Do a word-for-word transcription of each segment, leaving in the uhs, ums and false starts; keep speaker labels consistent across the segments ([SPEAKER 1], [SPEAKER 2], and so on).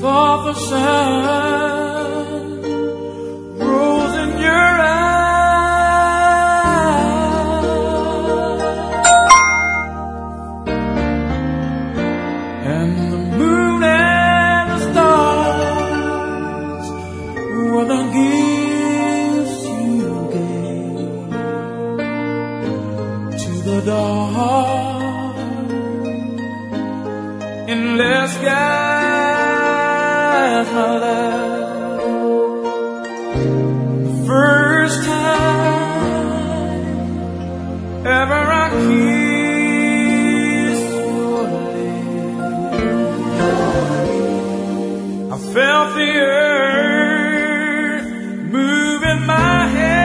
[SPEAKER 1] for the sun rose in your eyes, and the moon and the stars were the gifts you gave to the dark endless skies, my love. The first time ever I kissed your lips, I felt the earth move in my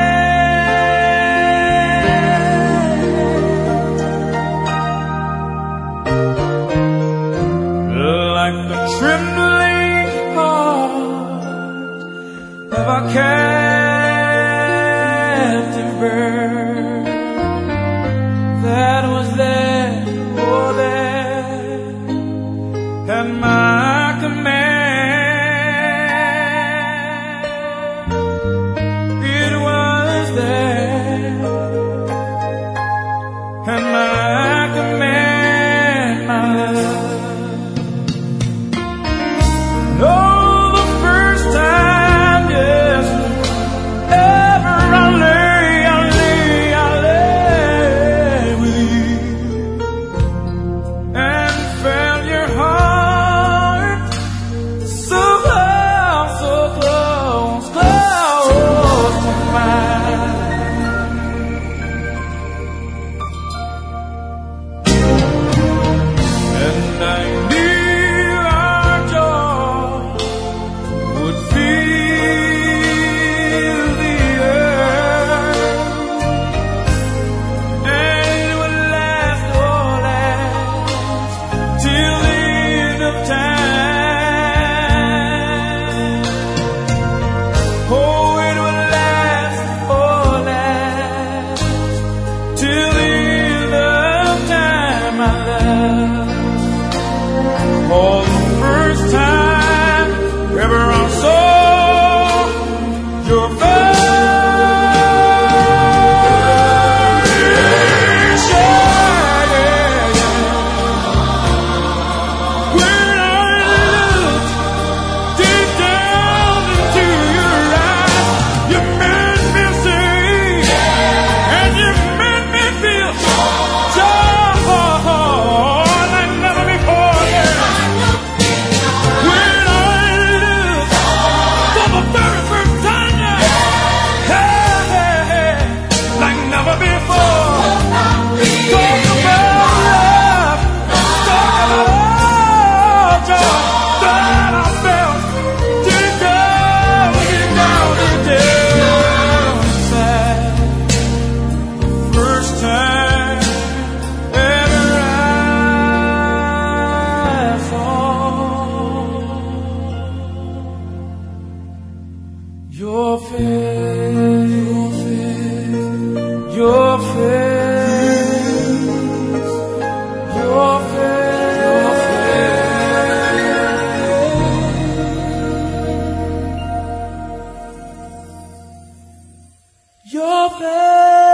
[SPEAKER 1] hand, like the trembling heart of a captive bird that was there, oh there, at my command. It was there at my command, my love. No, the first time, yes, ever I lay, I lay, I lay with you and felt your heart so close, so close, close to mine. And I knew our joy would fill the earth, and it would last, oh last, till the end of time. Oh, it would last, oh last, till the end of time, my love. For the first time ever I saw your face, yeah, yeah, yeah. When I looked deep down into your eyes, you made me see, and you made me feel joy like never before, yeah. When I looked for the very first time, yeah, hey, hey, hey, like never before. Talk about love, talk about joy that I felt deep down, deep down, deep down inside. First time ever I saw your face, your face, your face, your face, your face.